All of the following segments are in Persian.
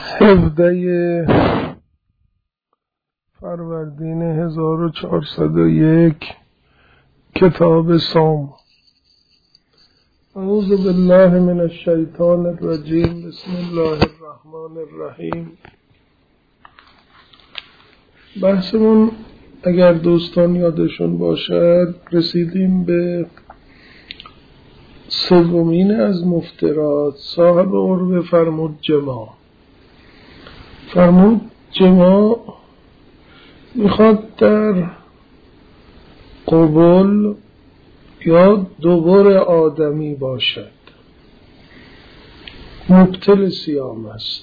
17 فروردین 1401 کتاب صوم. اعوذ بالله من الشیطان الرجیم. بسم الله الرحمن الرحیم. بحثمون اگر دوستان یادشون باشد رسیدیم به سومین از مفترات. صاحب عربه فرمود جماع میخواد در قبل یا دبر آدمی باشد، مبطل صیام است.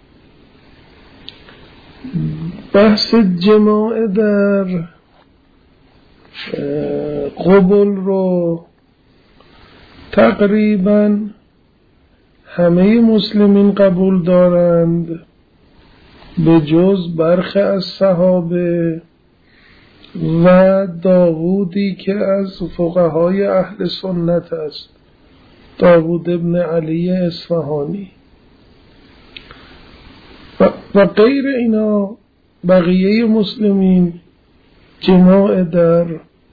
بحث جماع در قبل رو تقریبا همه مسلمین قبول دارند به جز برخی از صحابه و داوودی که از فقهای اهل سنت است، داوود ابن علی اصفهانی و غیر اینا. بقیه مسلمین جماع در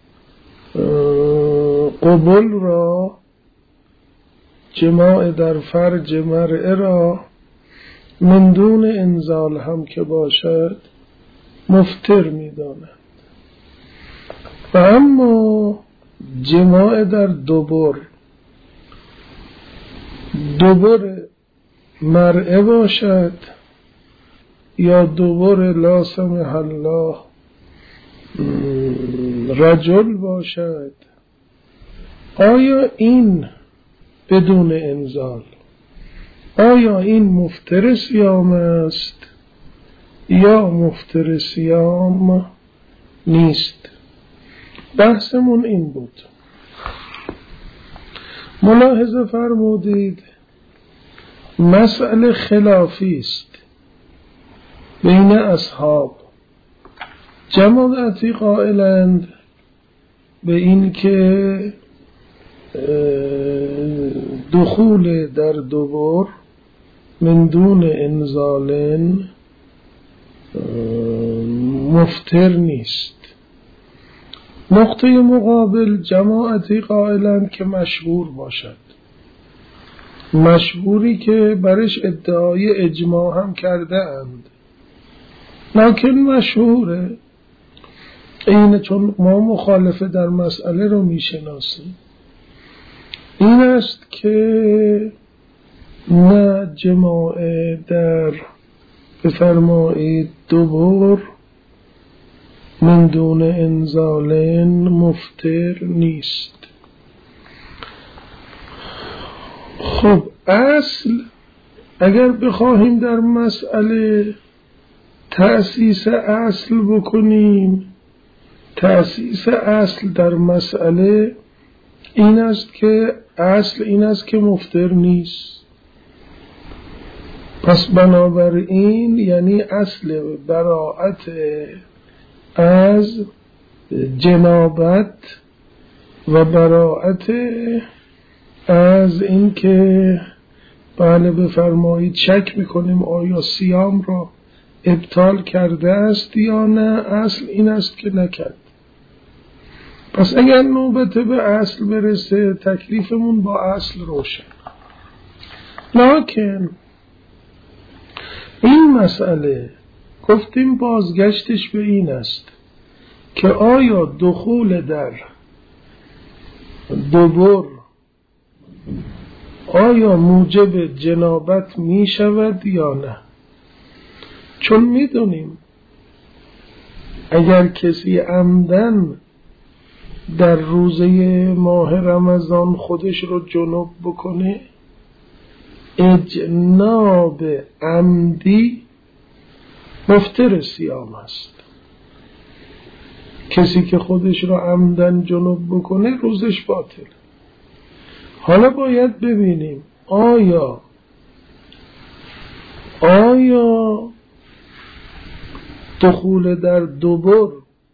قبل را، جماع در فرج مرء را من دون انزال هم که باشد مفطر می‌دانند. و اما جماع در دبر مرء باشد یا دبر لا سمح الله رجل باشد، آیا این بدون انزال، آیا این مفطر صیام است یا مفطر صیام نیست؟ بحثمون این بود. ملاحظه فرمودید مسئله خلافی است بین اصحاب. جماعتی قائلند به این که دخول در دبر من دون انزال مفطر نیست. نقطه مقابل جماعتی قائلند که مشهور باشد، مشهوری که برش ادعای اجماع هم کرده اند، لکن مشهوره اینه، چون ما مخالفه در مسئله رو میشناسیم. این است که نه جماع در بفرمایید دبر من دون انزال مفطر نیست. خب اصل اگر بخواهیم در مسئله تأسیس اصل بکنیم، تأسیس اصل در مسئله این است که اصل این است که مفطر نیست. پس بنابراین یعنی اصل براءت از جنابت و براءت از این که بله بفرمایید شک میکنیم آیا صیام را ابطال کرده است یا نه، اصل این است که نکرد. پس اگر نوبت به اصل برسه تکلیفمون با اصل روشن. لکن این مسئله گفتیم بازگشتش به این است که آیا دخول در دبر آیا موجب جنابت می شود یا نه؟ چون می دونیم اگر کسی عمدن در روزه ماه رمضان خودش رو جنب بکنه، اجناب عمدی مفطر صیام است. کسی که خودش رو عمدن جنب بکنه روزش باطل. حالا باید ببینیم آیا دخول در دبر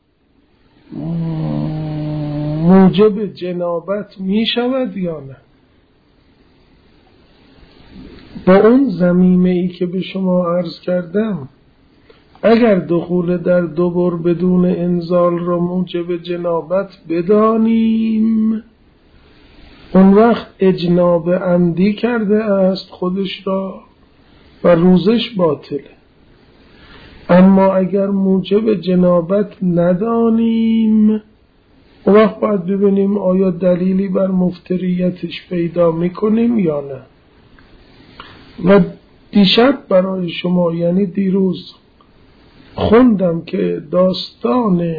موجب جنابت می شود یا نه. با اون ضمیمه ای که به شما عرض کردم، اگر دخول در دبر بدون انزال را موجب جنابت بدانیم، اون وقت اجناب عمدی کرده است خودش را و روزش باطله. اما اگر موجب جنابت ندانیم، اون وقت باید ببینیم آیا دلیلی بر مفتریتش پیدا میکنیم یا نه. و دیشب برای شما، یعنی دیروز، خوندم که داستان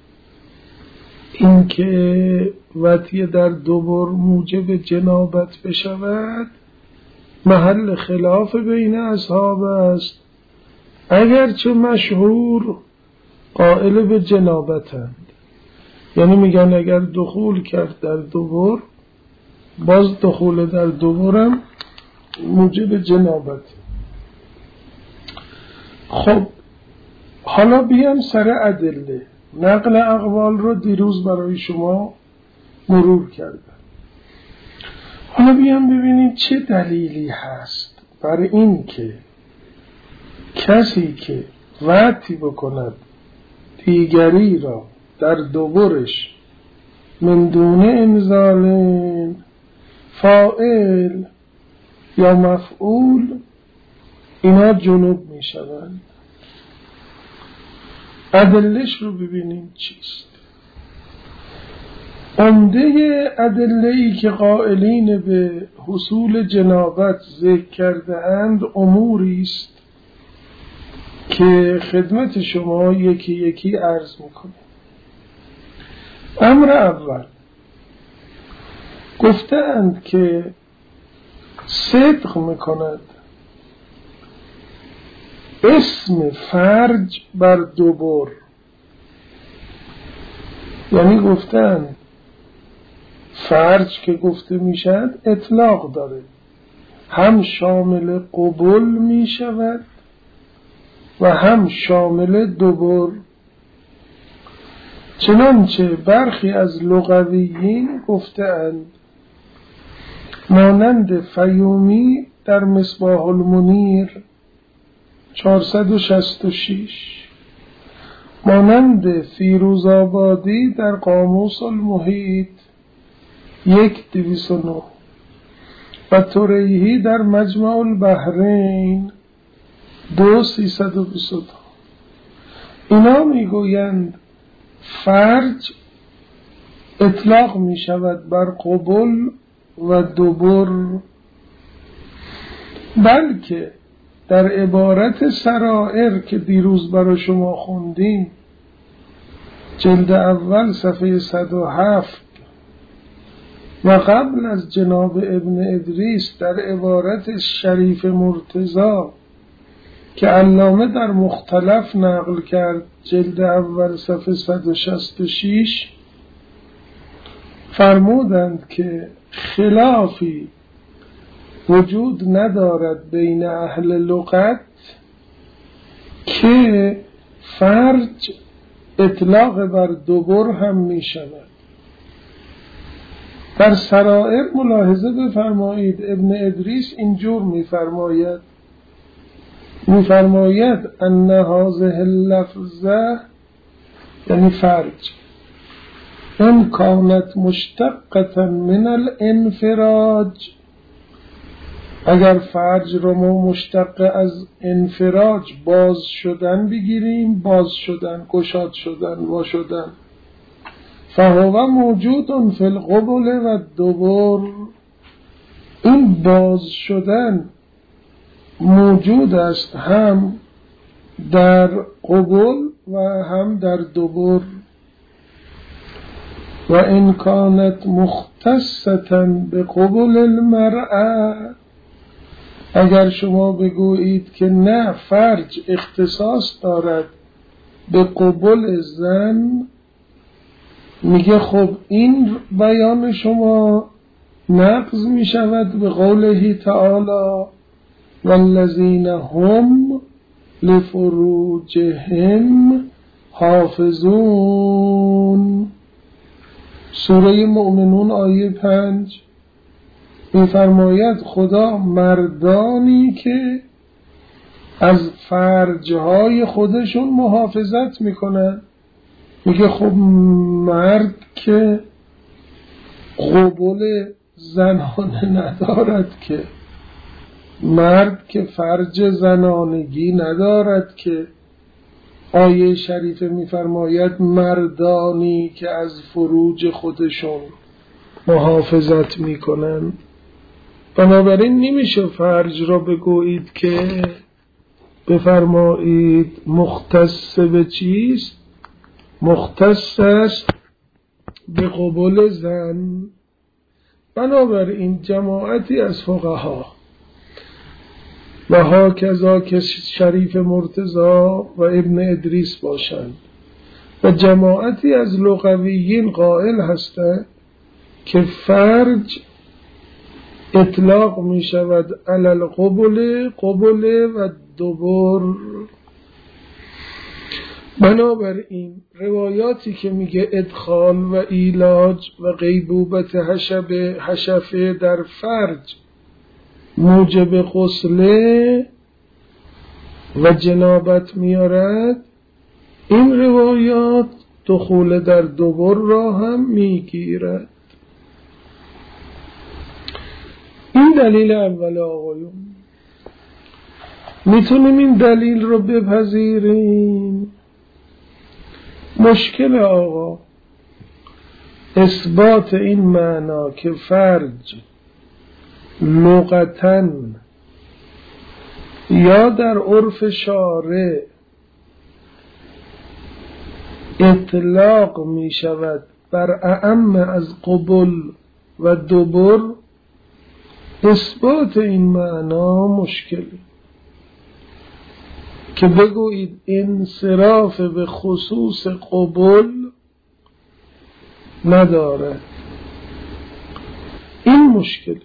این که وطیه در دبر موجب جنابت بشود محل خلاف بین اصحاب است، اگرچه مشهور قائل به جنابتند. یعنی میگن اگر دخول کرد در دبر، باز دخول در دبرم موجب جنابت. خب حالا بیام سر ادله. نقل اقوال رو دیروز برای شما مرور کردم. حالا بیام ببینیم چه دلیلی هست برای این که کسی که وطی بکند دیگری را در دبرش من دون انزال فاعل یا مفعول، اینا جنوب می شوند. ادلهش رو ببینیم چیست. عمده ادله‌ای که قائلین به حصول جنابت ذکر کرده اند اموری است که خدمت شما یکی یکی عرض میکنه. امر اول، گفتند که صدق میکند اسم فرج بر دبر. یعنی گفتند فرج که گفته میشد اطلاق داره، هم شامل قبول میشود و هم شامل دبر. چنانچه برخی از لغویین گفتند، مانند فیومی در مصباح المنیر 466، مانند فیروزآبادی در قاموس المحیط 1209 و توریحی در مجمع البحرین 2322. اینا میگویند فرج اطلاق می شود بر قبول و دبر، بلکه در عبارت سرائر که دیروز برای شما خوندیم، جلد اول صفحه 107 و قبل از جناب ابن ادریس در عبارت شریف مرتضی که علامه در مختلف نقل کرد، جلد اول صفحه 166، فرمودند که خلافی وجود ندارد بین اهل لغت که فرج اطلاق بر دبر هم می شود. در سرائر ملاحظه بفرمایید ابن ادریس اینجور میفرماید ان هذه اللفظه، یعنی فرج، ان کانت مشتقه من الانفراج، اگر فرج رو ما مشتق از انفراج باز شدن بگیریم، باز شدن، گشاد شدن، وا شدن، فهو موجود فی القبل و دبر، این باز شدن موجود است هم در قبل و هم در دبر. و ان کانت مختصة بقبل المرأة، اگر شما بگویید که نه فرج اختصاص دارد به قبل زن، میگه خب این بیان شما نقض می شود به قوله تعالی والذین هم لفروجهم حافظون، سوره مؤمنون آیه 5. می‌فرماید خدا مردانی که از فرجهای خودشون محافظت میکنن، میگه خب مرد که قبول زنانه ندارد، که مرد که فرج زنانگی ندارد، که آیه شریفه میفرماید مردانی که از فروج خودشون محافظت میکنن. بنابراین نمیشه فرج را بگویید که بفرمایید مختص به چیست؟ مختص است به قبول زن. بنابراین جماعتی از فقها و هاکذا که شریف مرتضی و ابن ادریس باشند و جماعتی از لغویین قائل هستند که فرج اطلاق می شود علی القبل، قبل و دبر. بنابراین روایاتی که میگه ادخال و ایلاج و غیبوبت حشفه در فرج موجب غسل و جنابت میارد، این روایات دخول در دبر را هم میگیرد. این دلیل اول آقایون. میتونیم این دلیل رو بپذیریم؟ مشکل آقا اثبات این معنا که فرج لغتاً یا در عرف شارع اطلاق می شود بر اعم از قبل و دبر، اثبات این معنا مشکلی که بگویید انصراف به خصوص قبل نداره، این مشکلی.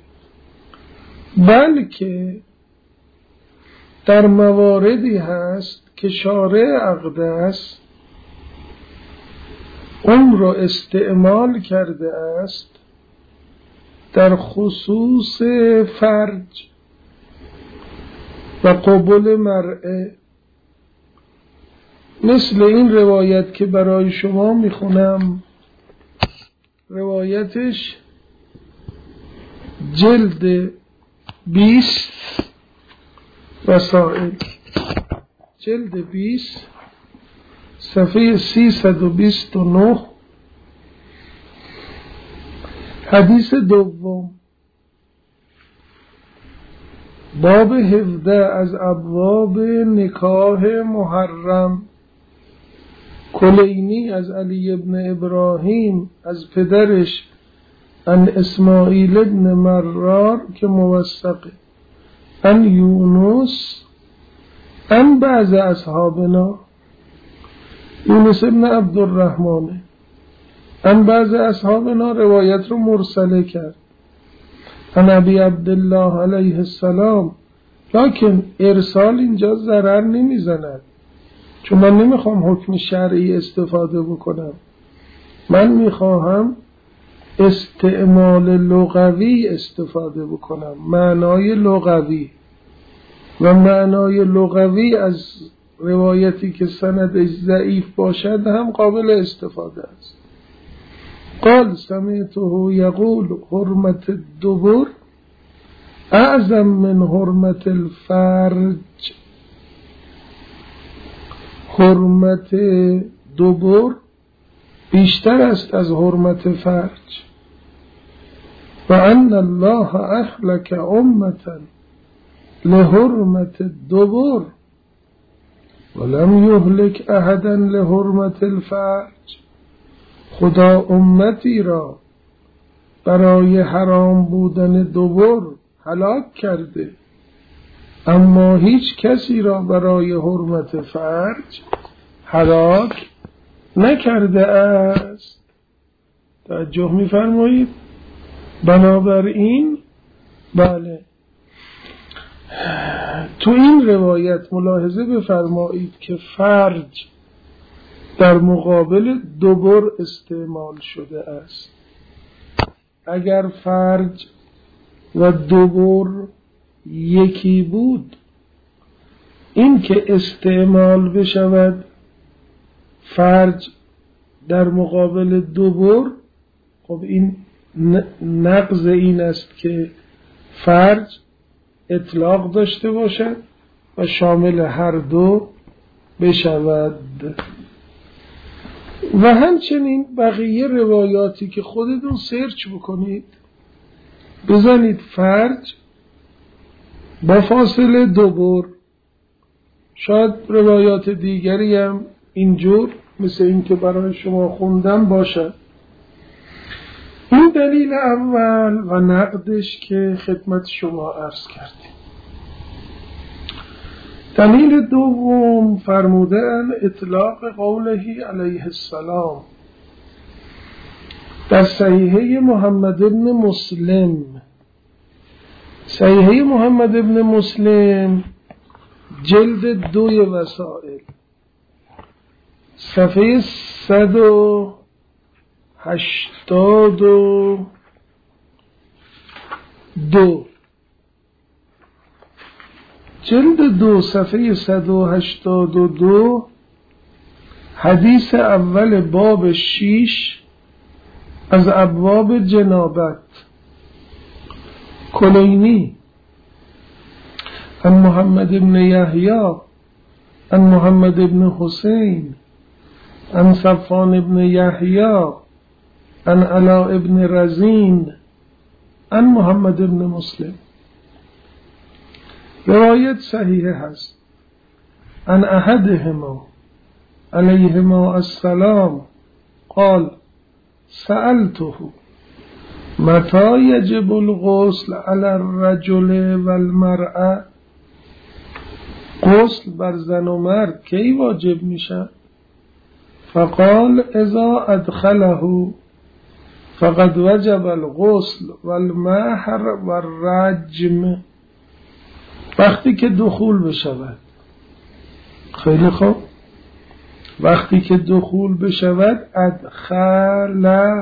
بلکه در مواردی هست که شارع اقدس اون رو استعمال کرده است در خصوص فرج و قبول مرئه، مثل این روایت که برای شما میخونم. روایتش جلد 20 وسائل، جلد 20 صفحه 329، حدیث دوم، باب 17 از ابواب نکاح محرم. کلینی از علی ابن ابراهیم از پدرش ان اسماعیل ابن مرار که موثقه، ان یونس ان بعض اصحابنا، یونس ابن عبدالرحمن ان بعض اصحابنا روایت رو مرسله کرد ان ابی عبدالله علیه السلام. لکن ارسال اینجا ضرر نمیزند، چون من نمیخوام حکم شرعی استفاده بکنم، من میخواهم استعمال لغوی استفاده بکنم، معنای لغوی. و معنای لغوی از روایتی که سندش ضعیف باشد هم قابل استفاده است. قال سمعته یقول حرمت الدبر اعظم من حرمت الفرج. حرمت دبر بیشتر است از حرمت فرج. و ان الله اهلك امتا لحرمت الدبر ولم یهلک احدا لحرمت الفرج. خدا امتی را برای حرام بودن دبر هلاک کرده، اما هیچ کسی را برای حرمت فرج هلاک نکرده است. توجه می‌فرمایید؟ بنابراین بله، تو این روایت ملاحظه بفرمایید که فرج در مقابل دبر استعمال شده است. اگر فرج و دبر یکی بود، این که استعمال بشود فرج در مقابل دبر، خب این نقض این است که فرج اطلاق داشته باشد و شامل هر دو بشود. و همچنین بقیه روایاتی که خودتون سرچ بکنید، بزنید فرج با فاصله دبر، شاید روایات دیگری هم اینجور مثل این که برای شما خوندم باشد. این دلیل اول و نقدش که خدمت شما عرض کردیم. دلیل دوم فرمودن اطلاق قوله علیه السلام در صحیحه محمد بن مسلم. صحیحه محمد بن مسلم جلد 2 وسائل صفحه 182، جلد 2 صفحه 182، حدیث اول باب 6 از ابواب جنابت. کلینی عن محمد بن یحیی عن محمد بن حسین عن صفوان بن یحیی عن علاء بن رزین عن محمد بن مسلم. روایت صحیح هست. عن احدهما علیهما السلام قال سألته متى يجب الغسل على الرجل والمرأة، غسل بر زن و مرد کی واجب میشه؟ فقال اذا ادخله فقد وجب الغسل والمهر والرجم، وقتی که دخول بشود. خیلی خوب، وقتی که دخول بشود ادخله،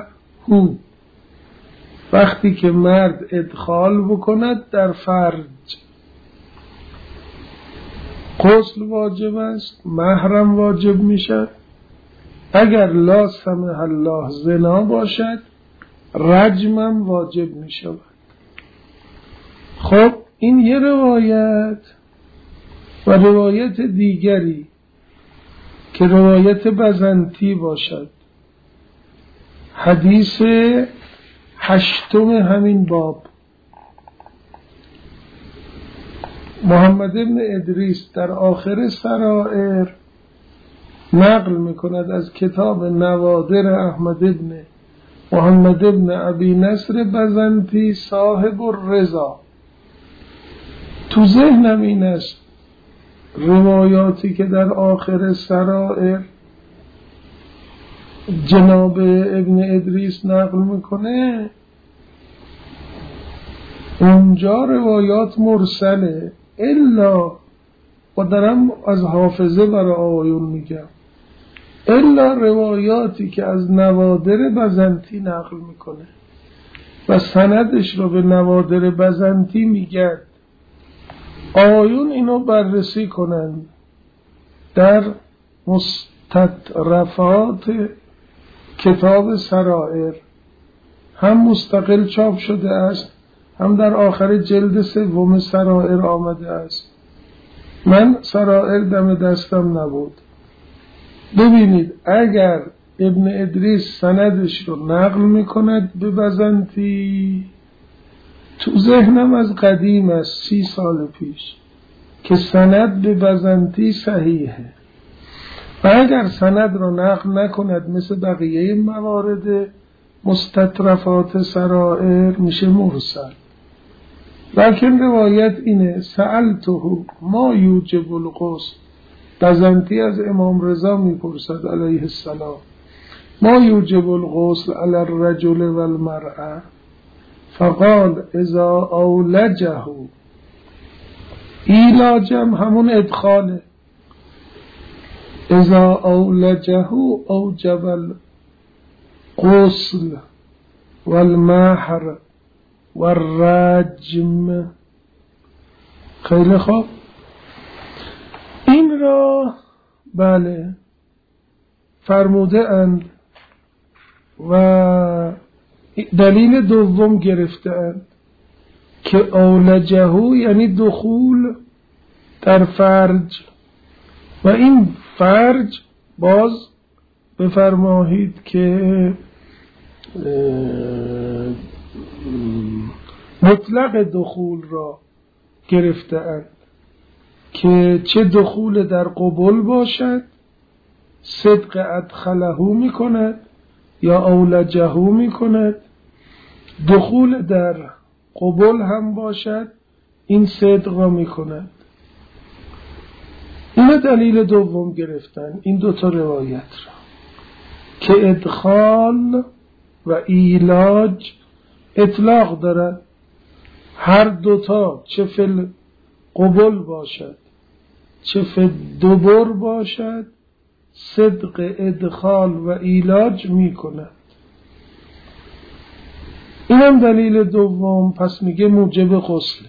وقتی که مرد ادخال بکند در فرج غسل واجب است، محرم واجب میشد. اگر لا سمح الله زنا باشد رجمم واجب میشود. خب این یه روایت. و روایت دیگری که روایت بزنتی باشد، حدیث 8 همین باب، محمد بن ادریس در آخر سرائر نقل میکند از کتاب نوادر احمد بن محمد بن ابی نصر بزنتی صاحب الرضا. تو ذهنم این است روایاتی که در آخر سرائر جناب ابن ادریس نقل میکنه، اونجا روایات مرسله، الا و دارم از حافظه برای آیون میگم، الا روایاتی که از نوادر بزنتی نقل میکنه و سندش رو به نوادر بزنتی میگن، آیون اینو بررسی کنن در مستطرفات کتاب سرائر، هم مستقل چاپ شده است، هم در آخر جلد 3 سرائر آمده است. من سرائر دم دستم نبود. ببینید اگر ابن ادریس سندش رو نقل میکند به بزنتی، تو ذهنم از قدیم است 30 سال پیش که سند به بزنتی صحیحه، و اگر سند رو نقل نکند مثل بقیه موارد مستطرفات سرائر میشه مرسل. لکن روایت اینه سألته ما یوجب الغسل. بزنتی از امام رضا میپرسد علیه السلام ما یوجب الغسل علی الرجل والمرأة، فقال اذا اولجه، ایلاجم همون ادخاله، اذا اولجه اوجب الغسل والمهر و رجم. خیلی خوب، این را بله فرموده اند و دلیل دوم گرفته اند که اولجهو یعنی دخول در فرج، و این فرج باز بفرمایید که مطلق دخول را گرفته اند که چه دخول در قبول باشد صدق ادخلهو می کند یا اولجهو می کند، دخول در قبول هم باشد این صدق را می کند. این دلیل دوم گرفتن این دوتا روایت را که ادخال و ایلاج اطلاق دارد، هر دوتا چه فی قبول باشد چه فی دبر باشد صدق ادخال و ایلاج می کند. این هم دلیل دوم، پس میگه موجب غسل.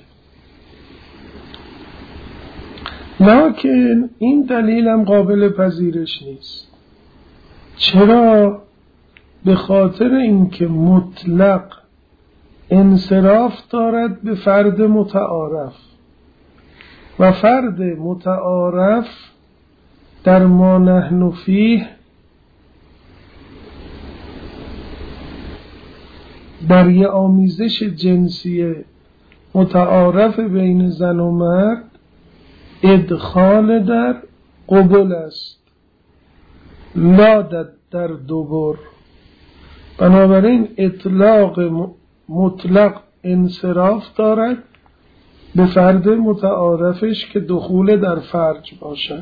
لکن این دلیل هم قابل پذیرش نیست. چرا؟ به خاطر اینکه مطلق انصراف دارد به فرد متعارف و فرد متعارف در ما نحن فیه در یه آمیزش جنسی متعارف بین زن و مرد ادخال در قبول است، لا در دبر. بنابراین اطلاق مطلق انصراف دارد به فرد متعارفش که دخول در فرج باشد.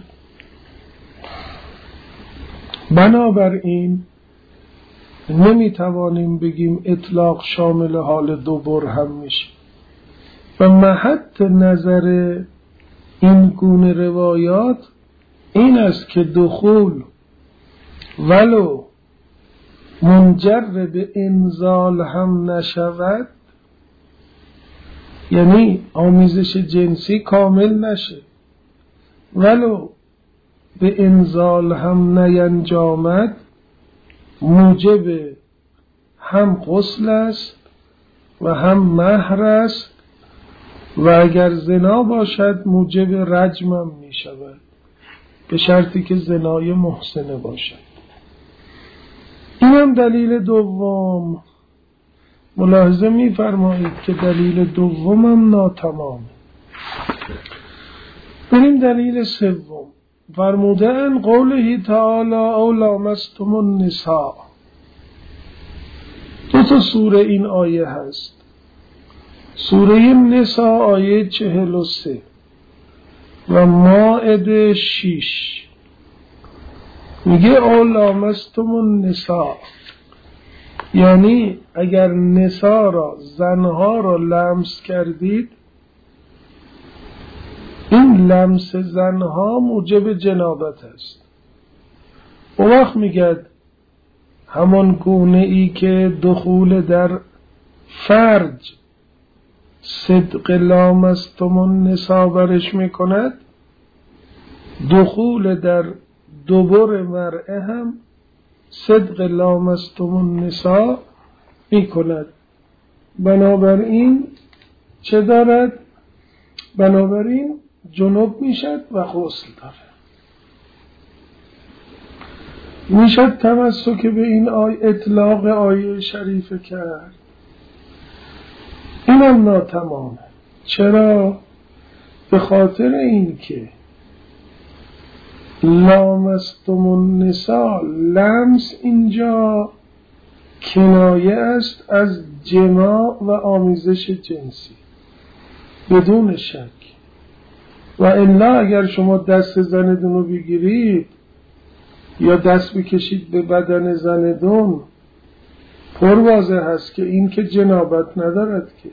بنابراین نمیتوانیم بگیم اطلاق شامل حال دبر هم میشه و محط نظر این گونه روایات این است که دخول ولو منجر به انزال هم نشود، یعنی آمیزش جنسی کامل نشه ولو به انزال هم نینجامد، موجب هم غسل است و هم مهر است و اگر زنا باشد موجب رجم هم می شود به شرطی که زنای محسنه باشد. این هم دلیل دوم. ملاحظه می فرمایید که دلیل دوم هم ناتمامه. بریم دلیل سوم. فرمودن قوله تعالی او لامستم النساء. دو تا سوره این آیه هست. سوره نساء آیه 43 و مائده 6 میگه او لامستم النساء، یعنی اگر نساء را زنها را لمس کردید، این لمس زنها موجب جنابت است. اون وقت میگه همان گونه ای که دخول در فرج صدق لامستم النساء برش میکند، دخول در دبر مرأه هم صدق لامستم النساء میکند. بنابراین چه دارد؟ بنابراین جنوب میشد و غسل داره. میشد تمسک به این اطلاق آیه شریفه کرد. اینم ناتمامه. چرا؟ به خاطر این که لامستم النساء لمس اینجا کنایه است از جماع و آمیزش جنسی بدون شک. و الا اگر شما دست زندون رو بگیرید یا دست بکشید به بدن زندون، پر واضح هست که این که جنابت ندارد که.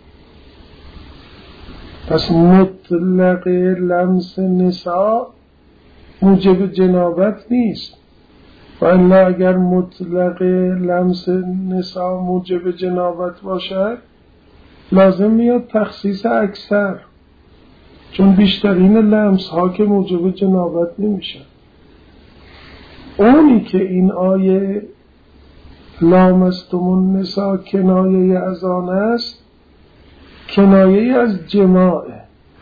پس مطلق لمس نساء موجب جنابت نیست. و الا اگر مطلق لمس نساء موجب جنابت باشد، لازم میاد تخصیص اکثر، چون بیشترین لمس ها که موجب جنابت نمیشن. اونی که این آیه لامستم النساء کنایه از آن است، کنایه از جماعه.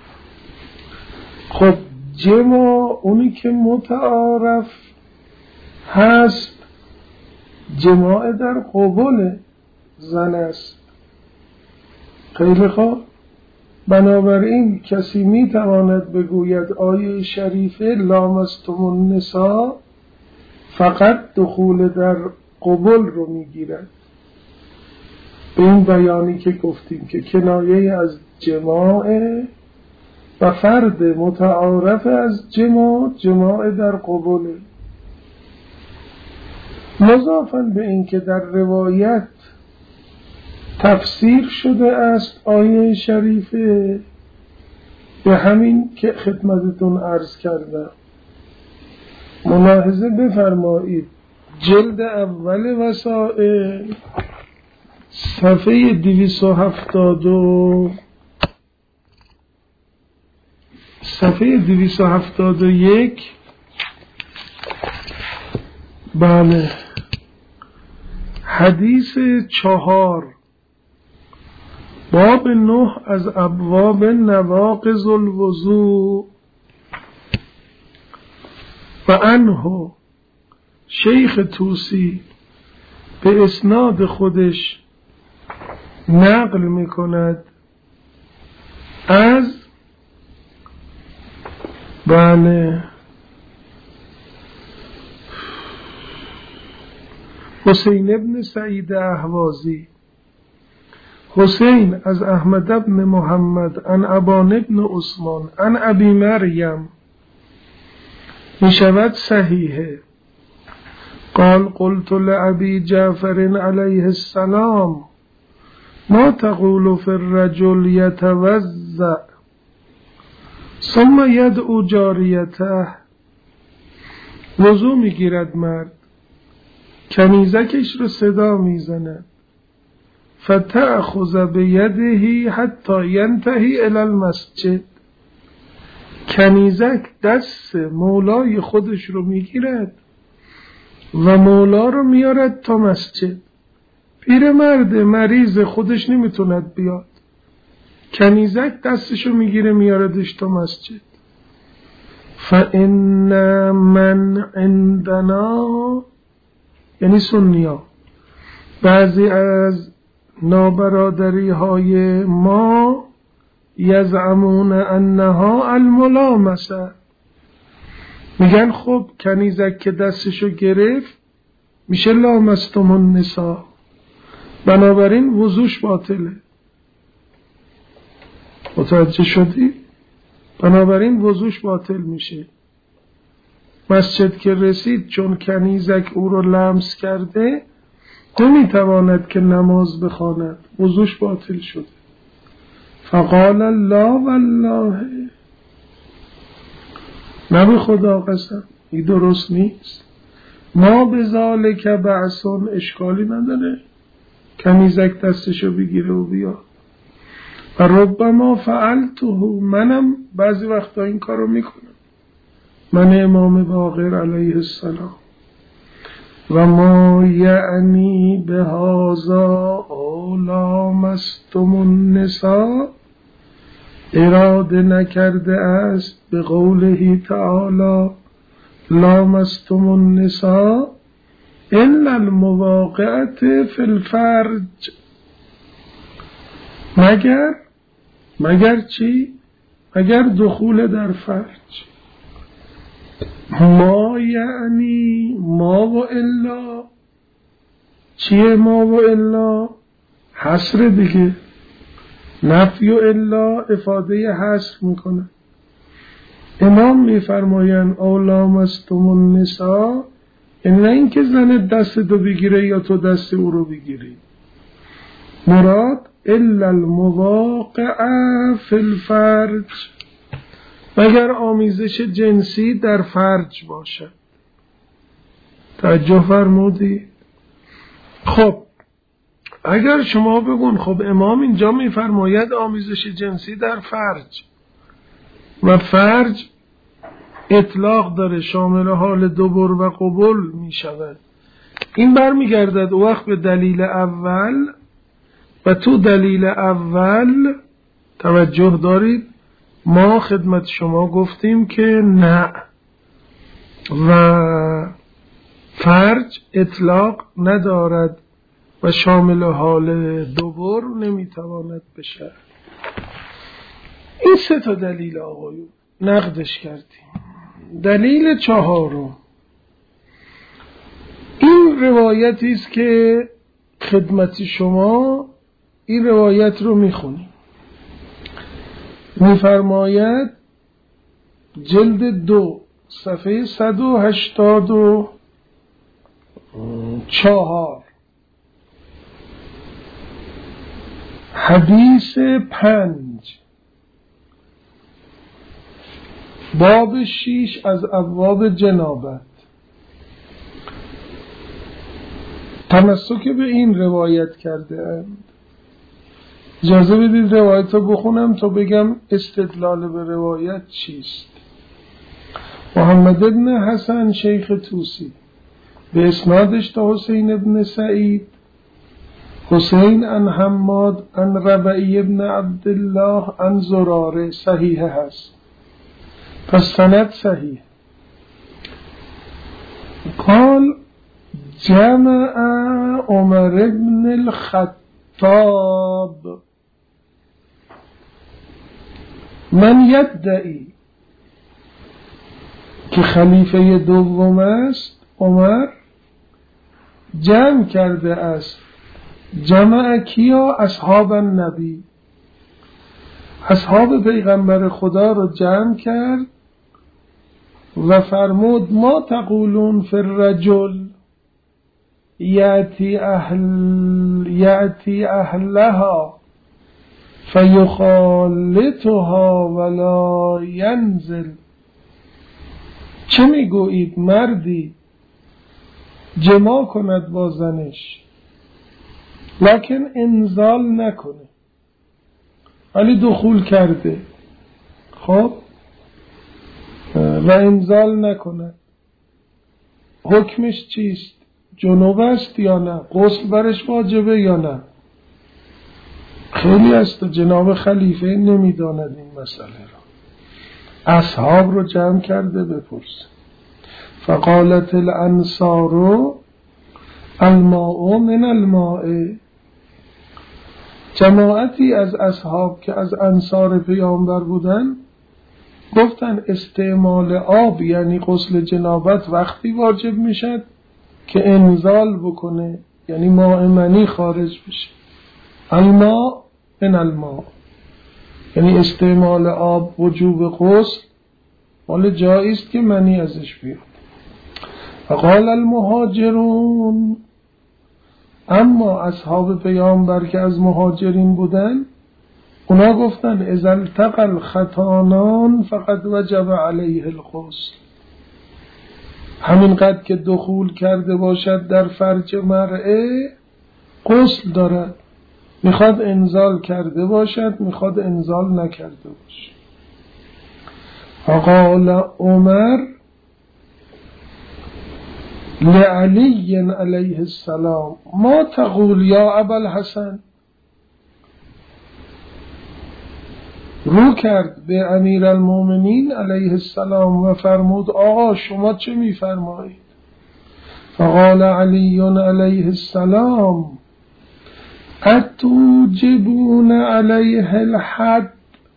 خب جماع اونی که متعارف هست جماع در قبول زن است. خیلی خوب، بنابراین کسی می تواند بگوید آیه شریفه لامستم النساء فقط دخول در قبول رو می گیرد، به این بیانی که گفتیم که کنایه از جماع و فرد متعارف از جماع در قبول. مضافاً به این که در روایت تفسیر شده است آیه شریفه به همین که خدمتتون عرض کردم. ملاحظه بفرمایید جلد اول وسائل صفحه 271 بله حدیث 4 باب 9 از ابواب نواقض الوضوء و عنه شیخ طوسی به اسناد خودش نقل میکند از بله حسین ابن سعید اهوازی، حسین از احمد ابن محمد عن ابان ابن عثمان عن ابی مریم میشود صحیحه. قال قلت لأبي جعفر عليه السلام ما تقول في الرجل يتوضأ ثم يدعو جاريته. وضو میگیرد مرد، کنیزکش رو صدا میزند، فتأخذ بیده حتی ینتهی الی المسجد. کنیزک دست مولای خودش رو میگیرد و مولا رو میارد تا مسجد. پیرمرد مریض خودش نمیتوند بیاد، کنیزک دستشو میگیره میاردش تا مسجد. فإن من عندنا یعنی سنیا، بعضی از نابرادری های ما یزعمون انها الملامسه، میگن خب کنیزک که دستشو گرفت میشه لامستم النساء، بنابراین وضوش باطله. متوجه شدی؟ بنابراین وضوش باطل میشه. مسجد که رسید چون کنیزک او رو لمس کرده نمیتواند که نماز بخواند، وضوش باطل شده. فقال لا والله، نبی خدا قسم این درست نیست، ما به ذالک بعثون، اشکالی نداره کنیزک دستشو بگیره و بیاد. و ربما فعلته، منم بعضی وقتا این کارو میکنم، من امام باقر علیه السلام. و ما یعنی به هذا لامستم النساء، اراده نکرده است به قوله تعالی لامستم النساء الا المواقعة فی الفرج، مگر چی؟ مگر دخول در فرج. ما یعنی ما و الا، چیه ما و الا؟ حصر دیگه، نفی و الا افاده حصر میکنه. امام میفرماین او لامستم النساء، یعنی نه اینکه زن دست تو بگیره یا تو دست او رو بگیری، مراد الا المواقع فی الفرج، مگر آمیزش جنسی در فرج باشد. توجه فرمودی؟ خب اگر شما بگون خب امام اینجا میفرماید آمیزش جنسی در فرج و فرج اطلاق داره، شامل حال دبر و قبول می شود، این برمیگردد او وقت به دلیل اول و تو دلیل اول توجه دارید ما خدمت شما گفتیم که نه و فرج اطلاق ندارد و شامل حال دبر نمیتواند بشه. این سه تا دلیل آقایون نقدش کردیم. دلیل چهارم این روایتی است که خدمت شما این روایت رو میخونیم. میفرماید جلد 2 صفحه 184 حدیث 5 باب 6 از ابواب جنابت. تمسک به این روایت کرده اند. اجازه بدید روایت رو بخونم تا بگم استدلال به روایت چیست. محمد بن حسن شیخ توسی به اسنادش تا حسین بن سعید، حسین عن حماد عن ربعی بن عبدالله عن زراره صحیح هست، پس سند صحیح. قال جمع عمر بن الخطاب من یدعی که خلیفه دوم است عمر جمع کرده است. جمع کیا؟ اصحاب النبی، اصحاب پیغمبر خدا رو جمع کرد و فرمود ما تقولون فی الرجل یأتی اهلها فیخالطها ولا ینزل. چه میگویید مردی جماع کند با زنش لکن انزال نکنه، ولی دخول کرده خب و انزال نکنه، حکمش چیست؟ جنوب است یا نه؟ غسل برش واجبه یا نه؟ خیلی است جناب خلیفه نمیداند این مسئله را. اصحاب رو جمع کرده بپرس. فقالت الانصار الماء من الماء. جماعتی از اصحاب که از انصار پیامبر بودن گفتن استعمال آب یعنی غسل جنابت وقتی واجب میشد که انزال بکنه، یعنی ماء منی خارج بشه. الماء من الماء یعنی استعمال آب وجوب غسل مال جایی است که منی ازش بیاد. فقال المهاجرون، اما اصحاب پیامبر که از مهاجرین بودن اونا گفتن اذا التقى الختانان فقد وجب علیه الغسل. همینقدر که دخول کرده باشد در فرج مرئه غسل دارد، میخواد انزال کرده باشد میخواد انزال نکرده باشد. فقال عمر لعلی علیه السلام ما تقول یا ابا الحسن. رو کرد به امیر المومنین علیه السلام و فرمود آقا شما چه میفرمایید؟ فقال علی علیه السلام اتوجبون علیه الحد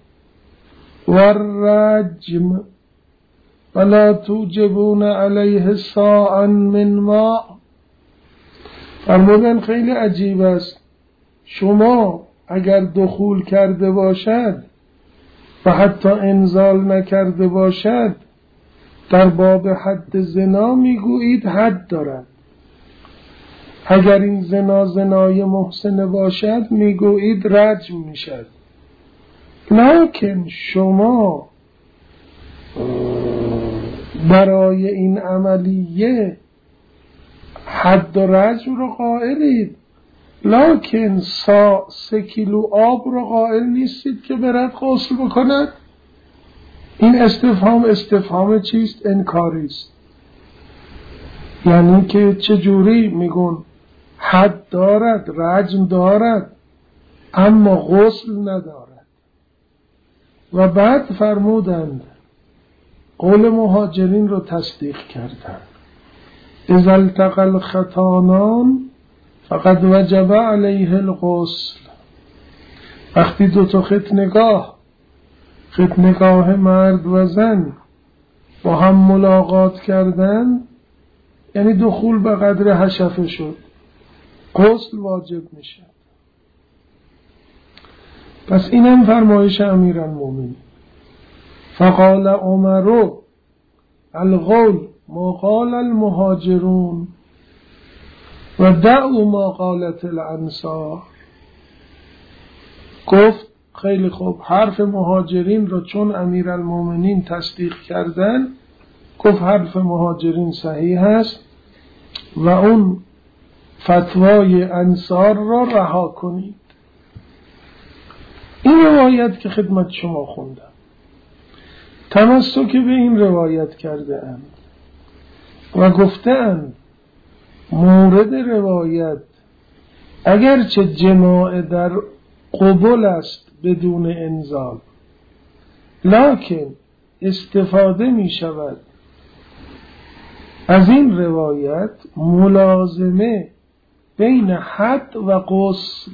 والرجم ولا توجبون علیه صاعا من ماء. فرمودن خیلی عجیب است، شما اگر دخول کرده باشد و حتی انزال نکرده باشد در باب حد زنا میگویید حد دارد، اگر این زنا زنای محسن باشد میگویید رجم میشد، لکن شما برای این عملیه حد و رجم رو قائلید لکن 3 کیلو آب رو قائل نیستید که برد غسل بکند. این استفهام چیست؟ انکاریست. یعنی که چجوری میگون حد دارد، رجم دارد، اما غسل ندارد. و بعد فرمودند قول مهاجرین رو تصدیق کردند. اذا التقى الختانان فقد وجب علیه الغسل. وقتی 2 ختنگاه مرد و زن با هم ملاقات کردن، یعنی دخول به قدر حشفه شد، غسل واجب میشه. پس اینم فرمایش امیرالمومنین. فقال عمر القول ما قال المهاجرون و دعوا ما قالت الانصار. گفت خیلی خوب، حرف مهاجرین رو چون امیرالمومنین تصدیق کردن، گفت حرف مهاجرین صحیح است و اون فتوای انصار را رها کنید. این روایت که خدمت شما خوندم تمسک به این روایت کرده اند و گفتند مورد روایت اگرچه جماع در قبول است بدون انزال، لکن استفاده می شود از این روایت ملازمه بین حد و غسل.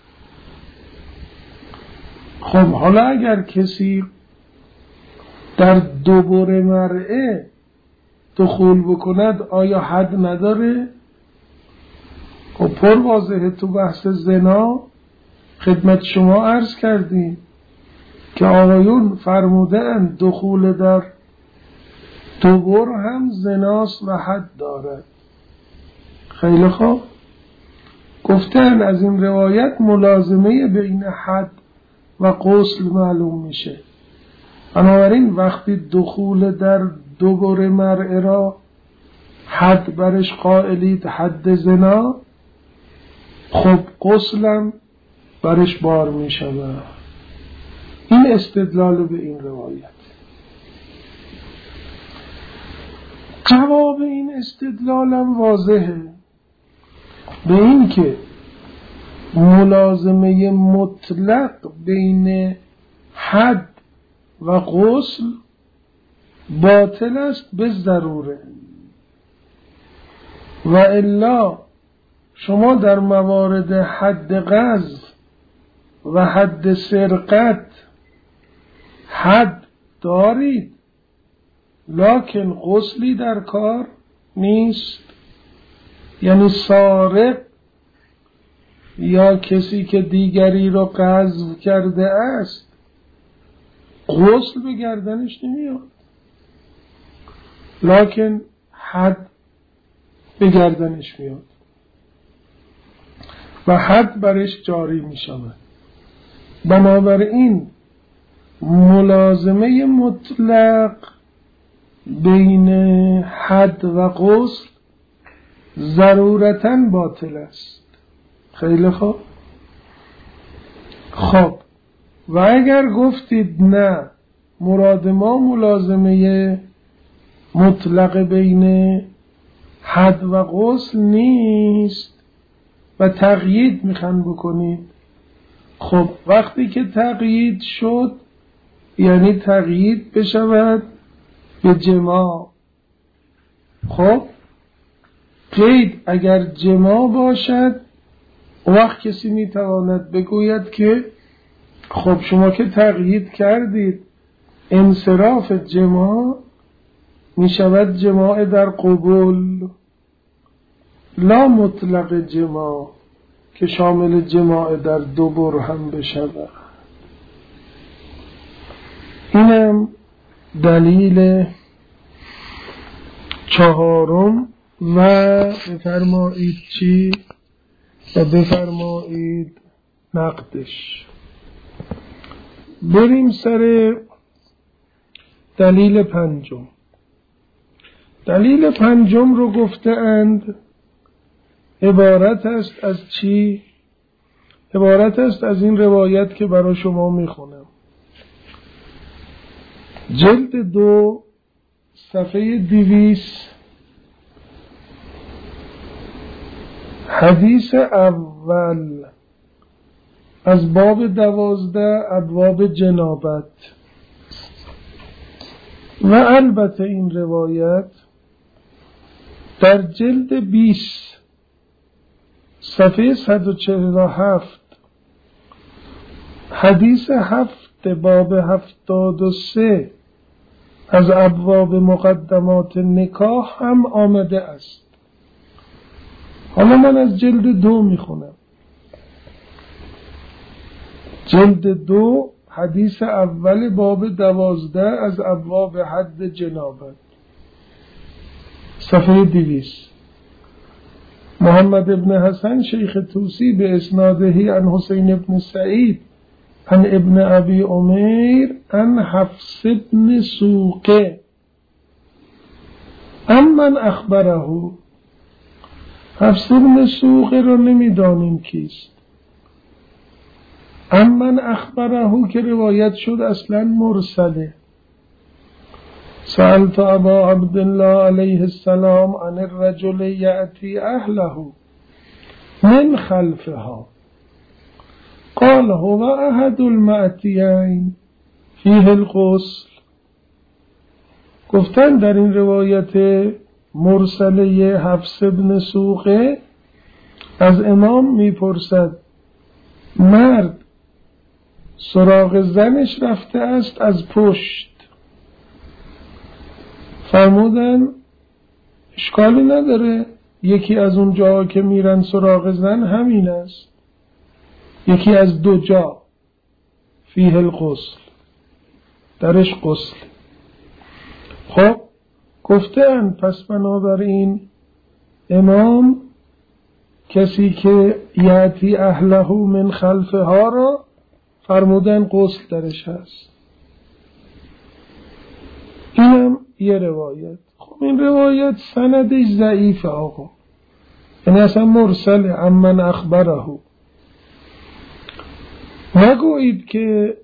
خب حالا اگر کسی در دبر مرئه دخول بکند آیا حد نداره؟ خب پر واضحه. تو بحث زنا خدمت شما عرض کردیم که آقایون فرمودند دخول در دبر هم زناست و حد دارد. خیلی خوب، گفتن از این روایت ملازمه بین حد و غسل معلوم میشه. بنابراین وقتی دخول در دبر مرء را حد برش قائلید، حد زنا، خب غسلم برش بار میشه. این استدلال به این روایت. جواب این استدلالم واضحه، به این که ملازمه مطلق بین حد و غسل باطل است به ضروره. و الا شما در موارد حد قذف و حد سرقت حد دارید لکن غسلی در کار نیست. یعنی سارق یا کسی که دیگری را قذف کرده است غسل به گردنش نمیاد، لکن حد به گردنش میاد و حد برش جاری می شود. بنابراین ملازمه مطلق بین حد و غسل ضرورتاً باطل است. خیلی خوب. خب و اگر گفتید نه، مراد ما ملازمه مطلق بین حد و غسل نیست و تقیید میخوان بکنید، خب وقتی که تقیید شد یعنی تقیید بشود به جماع. خب قید اگر جماع باشد وقت کسی میتواند بگوید که خب شما که تقیید کردید انصراف جماع میشود جماع در قبول، لا مطلق جماع که شامل جماع در دبر هم بشود. اینم دلیل چهارم. و بفرمایید چی؟ و بفرمایید نقدش. بریم سر دلیل پنجم. دلیل پنجم رو گفته اند عبارت است از چی؟ عبارت است از این روایت که برای شما میخونم. جلد 2 صفحه 200 حدیث اول از باب 12 ابواب جنابت. و البته این روایت در جلد 20 صفحه 147 حدیث 7 باب 73 از ابواب مقدمات نکاح هم آمده است. حالا من از جلد 2 میخونم. جلد 2 حدیث اول باب 12 از ابواب حد جنابت، صفحه 200. محمد ابن حسن شیخ توسی به اسناده عن حسین ابن سعید عن ابن ابی عمیر عن حفص ابن سوقه من اخبره. حفص ابن سوقه رو نمیدانیم کیست. من اخبره که روایت شد اصلا مرسله. سألت ابا عبدالله علیه السلام عن الرجل یأتی اهله من خلفها قال هو احد المأتیین فیه الغسل. گفتن در این روایت مرسله حفص ابن سوقه از امام میپرسد مرد سراغ زنش رفته است از پشت. فرمودن اشکالی نداره، یکی از اون جاها که میرن سراغ زن همین است، یکی از 2 جا فیه الغسل، درش غسل. خب گفتن پس بنابراین امام کسی که یاتی اهله من خلفها را فرمودن غسل درش هست. اینم یه روایت. خب این روایت سندش ضعیفه آقا، یعنی اصلا مرسله. من اخبره. نگویید که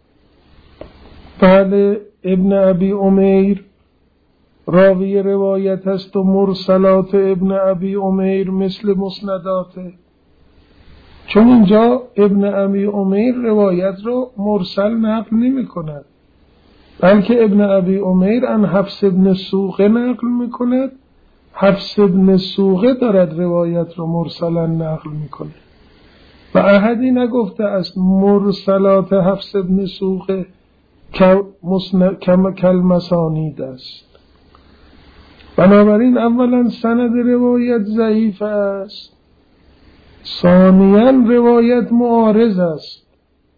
بله ابن ابی عمیر راوی روایت هست و مرسلات ابن ابی عمیر مثل مسنداته، چون اینجا ابن ابی عمیر روایت رو مرسل نقل نمی کند، بلکه ابن ابی عمیر عن حفص ابن سوقه نقل می کند. حفص ابن سوقه دارد روایت رو مرسلا نقل می کند و احدی نگفته است مرسلات حفص ابن سوقه کالمسانید است. بنابراین اولا سند روایت ضعیف است، ثانیاً روایت معارض است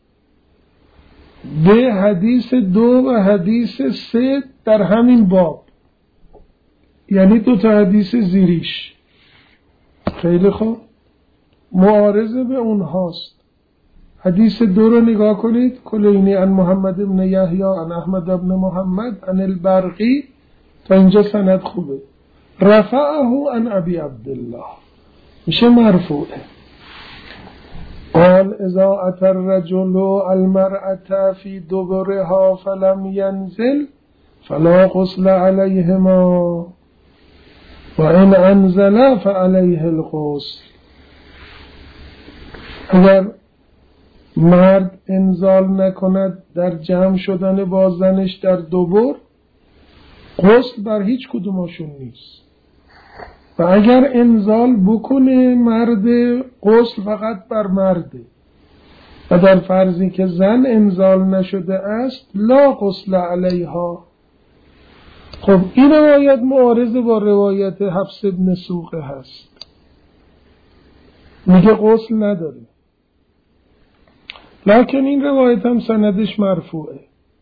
به حدیث 2 و حدیث 3 در همین باب، یعنی 2 تا حدیث زیریش. خیلی خوب، معارض به اونهاست. حدیث 2 رو نگاه کنید، کلینی عن محمد بن یحیی عن احمد بن محمد عن البرقی، تا اینجا سند خوبه. رفعه عن ابی عبدالله، میشه مرفوعه. قال اذا اتى الرجل المرأة في دبرها فلم ينزل فلا غسل عليهما وان انزل فعليه الغسل. اگر مرد انزال نکند در جمع شدن با زنش در دبر، غسل بر هیچ کدومشون نیست. و اگر انزال بکنه مرد، غسل فقط بر مرده. و در فرضی که زن انزال نشده است لا غسل علیها. خب این روایت معارض با روایت حفص ابن سوقه هست، میگه غسل نداره، لکن این روایت هم سندش مرفوعه،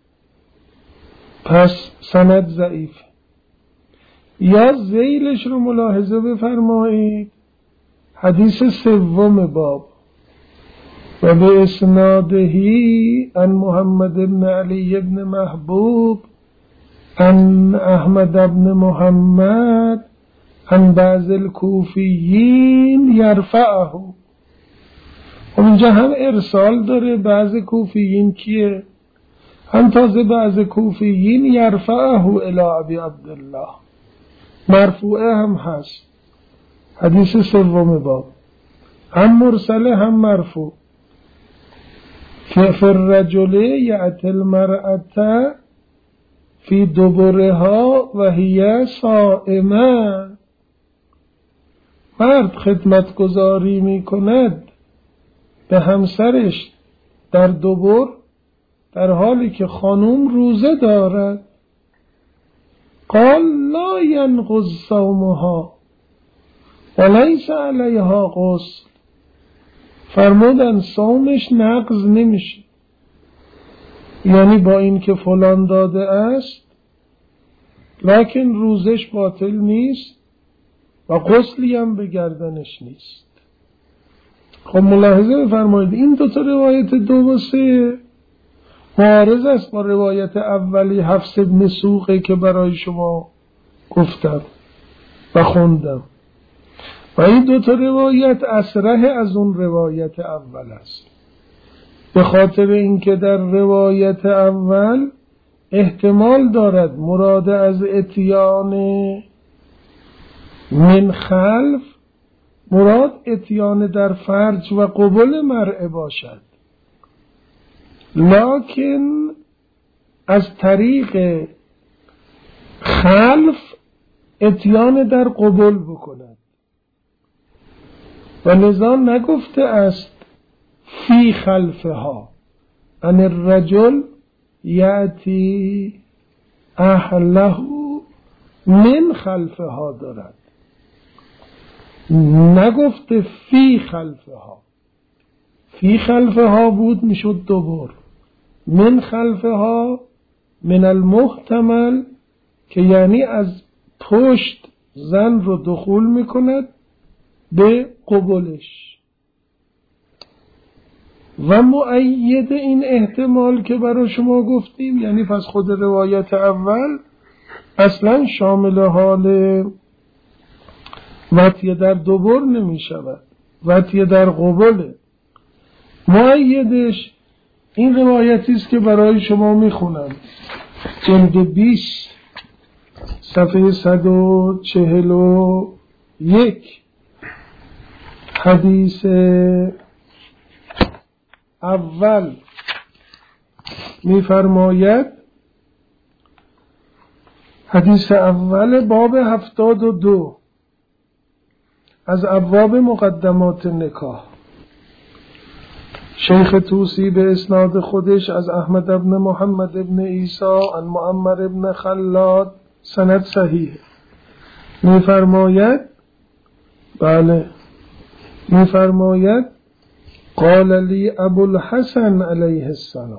پس سند ضعیف. یا ذیلش رو ملاحظه بفرمایید، حدیث 3 باب و به اسنادهی عن محمد بن علی بن محبوب عن احمد بن محمد عن بعض الکوفیین یرفعه. اینجا هم ارسال داره، بعض کوفیین کیه؟ هم تازه بعض کوفیین یرفعه الی ابی عبدالله، مرفوعه هم هست، حدیث سوم باب، هم مرسله هم مرفوع. فی الرجل یأتی المرأة فی دبرها و هی صائمه، مرد خدمتگزاری می کند به همسرش در دبر در حالی که خانوم روزه دارد. قال لا ینقض صومها و لیس علیها غسل، فرمودن صومش نقض نمیشه، یعنی با این که فلان داده است لکن روزش باطل نیست و غسلی هم به گردنش نیست. خب ملاحظه بفرمایید این دو تا روایت 2 و 3 معارض است با روایت اولی حفص بن سوقه که برای شما گفتم و خوندم، و این 2 تا روایت اصرح از اون روایت اول است، به خاطر اینکه در روایت اول احتمال دارد مراد از اتیان من خلف مراد اتیان در فرج و قبول مرء باشد، لکن از طریق خلف اتیان در قبول بکند و لذا نگفته است فی خلفها، ان الرجل یأتی اهله من خلفها دارد، نگفته فی خلفها. فی خلفها بود میشد دبر، من خلفها من المحتمل که یعنی از پشت زن رو دخول میکند به قبولش. و مؤید این احتمال که برای شما گفتیم، یعنی پس خود روایت اول اصلا شامل حال وطیه در دبر نمی شود، وطیه در قبوله. مؤیدش این روایتی است که برای شما می خونم، جلد 20 صفحه 141 حدیث اول می‌فرماید، حدیث اول باب 72 از ابواب مقدمات نکاح، شیخ توسی به اسناد خودش از احمد ابن محمد ابن عیسی عن معمر ابن خلاد سند صحیح می‌فرماید، بله می‌فرماید قال لی ابو الحسن علیه السلام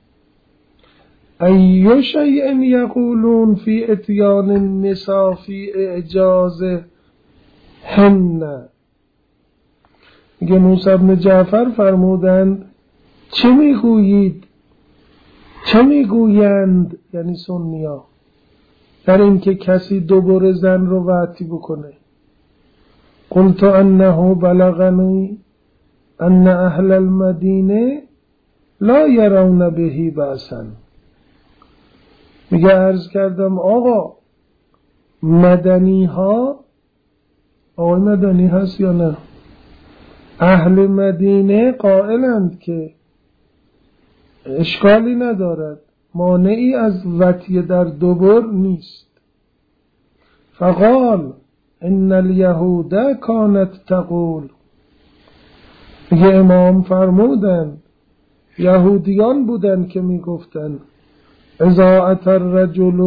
ای شیء یقولون فی اتیان النساء فی اعجاز هن. میگه موسی بن جعفر فرمودند چه میگویید، چه میگویند یعنی سنیا در این که کسی دبر زن رو وطی بکنه. قلت انه بلغنی ان اهل المدینه لا یرون بهی بأسا. میگه عرض کردم آقا مدنی ها، آقای مدنی هست یا نه، اهل مدینه قائلند که اشکالی ندارد، مانعی از وطیه در دبر نیست. فقال ان الیهود کانت تقول، میگه امام فرمودن یهودیان بودن که میگفتن اذا اتى الرجل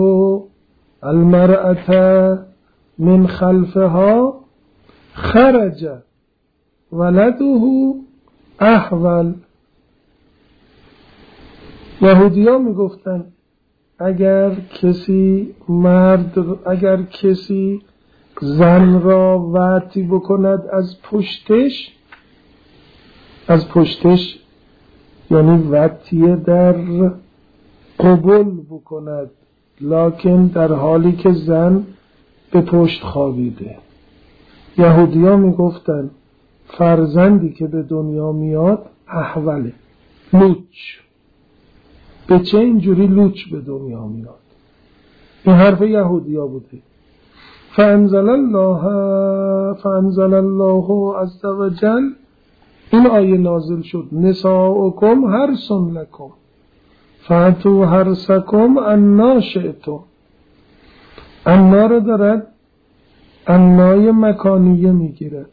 المرأة من خلفها خرج ولده احول. یهودیان میگفتن اگر کسی زن را وطی بکند از پشتش یعنی وطیه در قبول بکند، لکن در حالی که زن به پشت خوابیده. یهودیان میگفتن فرزندی که به دنیا میاد احوله، لوچ. به چه اینجوری لوچ به دنیا میاد؟ این حرف یهودیا بوده. فانزل الله عز وجل، این آیه نازل شد، نساؤکم حرث لکم فاتوا حرثکم انا شئتم. انا رو دارد انای مکانیه میگیرد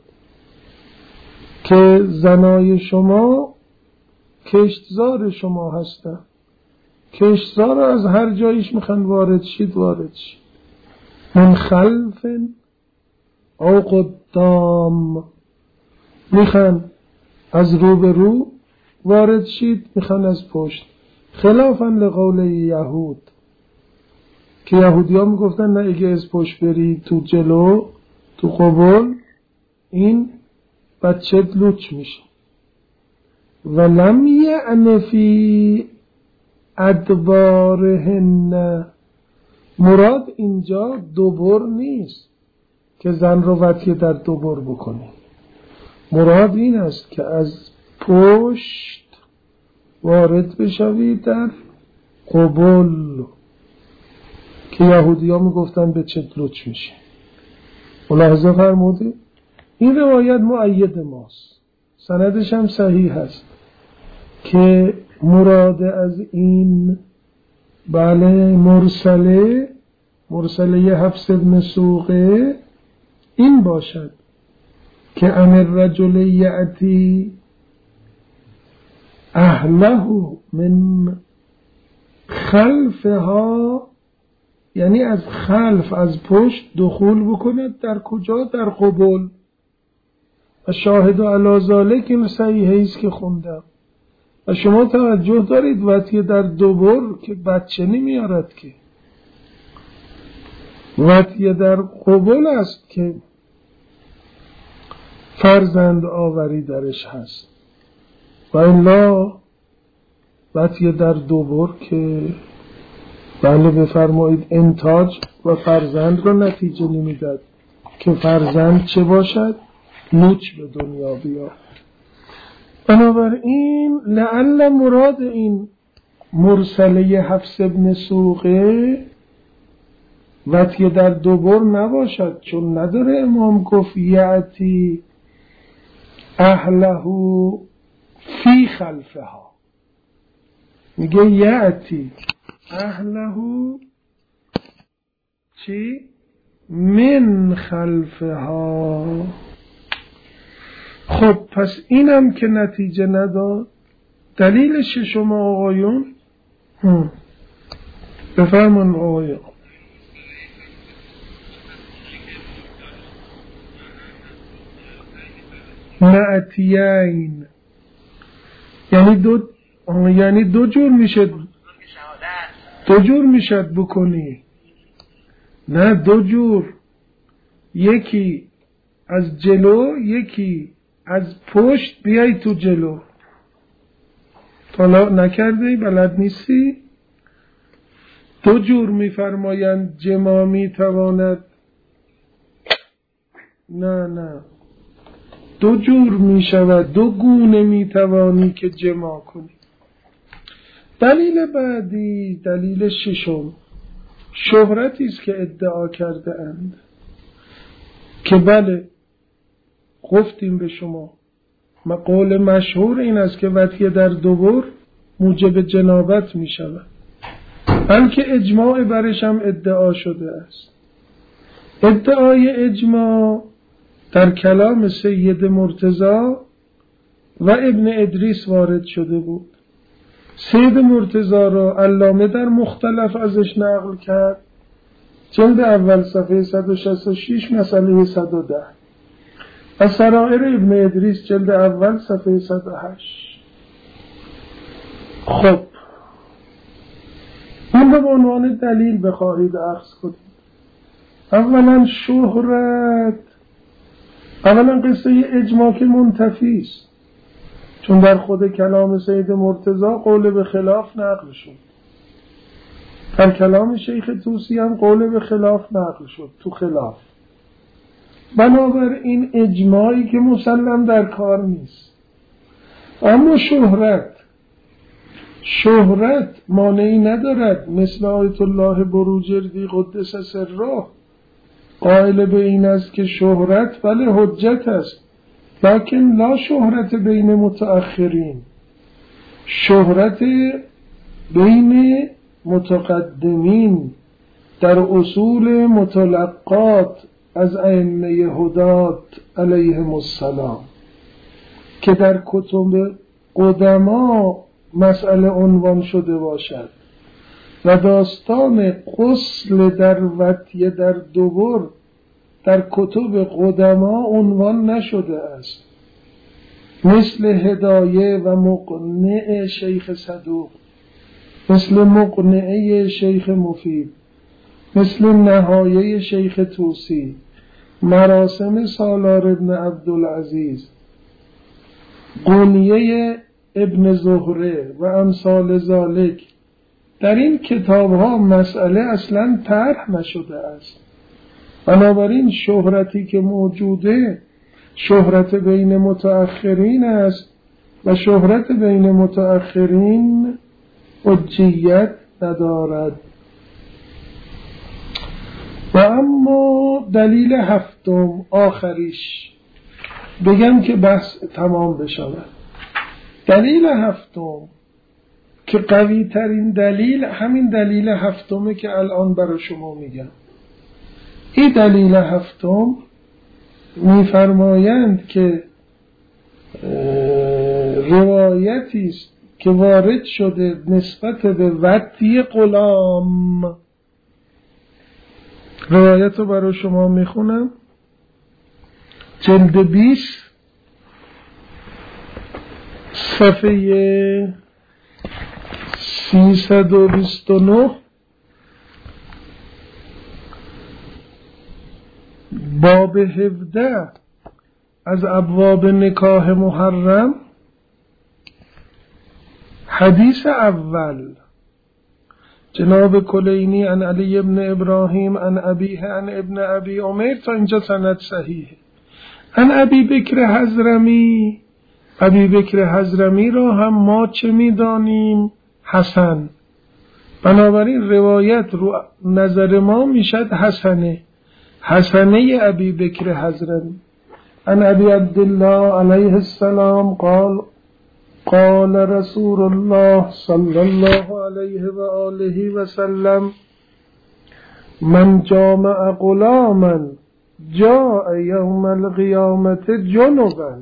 که زنای شما کشتزار شما هستن. کشتزار رو از هر جایش میخوان وارد شید. من خلف او قدام، میخوان از رو به رو وارد شید، میخوان از پشت. خلافاً لقول یهود که یهودی ها میگفتن نه اگه از پشت برید تو جلو تو قبول این بچه لوچ میشه. و لم یعن فی ادبارهن، مراد اینجا دوبر نیست که زن رو وطیه در دوبر بکنی. مراد این است که از پشت وارد بشوی در قبول که یهودی ها میگفتن به چه لوچ میشه. ملاحظه فرمودی؟ این روایت مؤید ماست، سندش هم صحیح هست که مراد از این بله مرسله حفص بن سوقه این باشد که ان الرجل یأتی اهله من خلفها، یعنی از خلف از پشت دخول بکند در کجا؟ در قبول. و شاهد علی ذالک این صحیحه است که خوندم. و شما توجه دارید وطیه در دوبر که بچه نمیارد، که وطیه در قبول است که فرزند آوری درش هست. و الا وطیه در دوبر که بله بفرمایید انتاج و فرزند رو نتیجه نمیداد که فرزند چه باشد؟ لوچ به دنیا بیاد. بنابراین لعل مراد این مرسله حفص بن سوقه وطیه در دوبر نباشد، چون نداره امام گفت یعتی اهله فی خلفها، میگه یعتی اهله چی؟ من خلفها. خب پس اینم که نتیجه نداد، دلیلش شما آقایون بفرمون آقایون. نعتیین یعنی دو جور میشد بکنی، نه دو جور، یکی از جلو یکی از پشت بیای تو جلو. طلاق نکردی؟ بلد نیستی؟ دو جور میفرمایند جما میتواند، نه دو جور میشود، دو گونه میتوانی که جما کنی. دلیل بعدی، دلیل ششم، شهرتی است که ادعا کرده اند که بله گفتیم به شما قول مشهور این است که وطیه در دوبر موجب جنابت می شود، بلکه اجماع برش هم ادعا شده است. ادعای اجماع در کلام سید مرتضی و ابن ادریس وارد شده بود. سید مرتضی را علامه در مختلف ازش نقل کرد، جلد اول صفحه 166 مسئله 110، و سرائر ابن ادریس جلد اول صفحه 108. خب این به عنوان دلیل بخواهید اخذ کنید. اولا شهرت، اولا قصه اجماع که منتفی است، چون در خود کلام سید مرتضی قول به خلاف نقل شد، در کلام شیخ طوسی هم قول به خلاف نقل شد، تو خلاف. بنابراین اجماعی که مسلم در کار نیست. اما شهرت مانعی ندارد. مثل آیت الله بروجردی قدس سره قائل به این است که شهرت بله حجت است، لکن لا شهرت بین متأخرین، شهرت بین متقدمین در اصول متلقات از ائمه هدات علیهم السلام که در کتب قدما مسئله عنوان شده باشد و داستان غسل در وطیه در دبر در کتب قدما عنوان نشده است، مثل هدایه و مقنع شیخ صدوق، مثل مقنعه شیخ مفید، مثل نهایه شیخ توسی، مراسم سالار ابن عبدالعزیز، قنیه ابن زهره و امثال ذالک. در این کتاب ها مسئله اصلا طرح نشده است. بنابراین شهرتی که موجوده شهرت بین متأخرین است و شهرت بین متأخرین حجیت ندارد. و اما دلیل هفتم آخریش بگم که بحث تمام بشود. دلیل هفتم که قوی ترین دلیل همین دلیل هفتمه که الان برای شما میگم. این دلیل هفتم میفرمایند که روایتی است که وارد شده نسبت به وطی غلام. روایت رو برای شما میخونم، جلد 20 صفحه 329 باب 17 از ابواب نکاح محرم. حدیث اول جناب کلینی عن علی ابن ابراهیم عن ابیه عن ابن ابی عمر، تا اینجا سند صحیح. عن ابی بکر حضرمی، ابی بکر حضرمی را هم ما چه میدانیم؟ حسن. بنابراین روایت رو نظر ما میشد حسنه ابی بکر حضرمی. عن ابی عبدالله علیه السلام قال رسول الله صلی الله علیه و آله و سلم من جامع غلاما جاء یوم القیامت جنبا.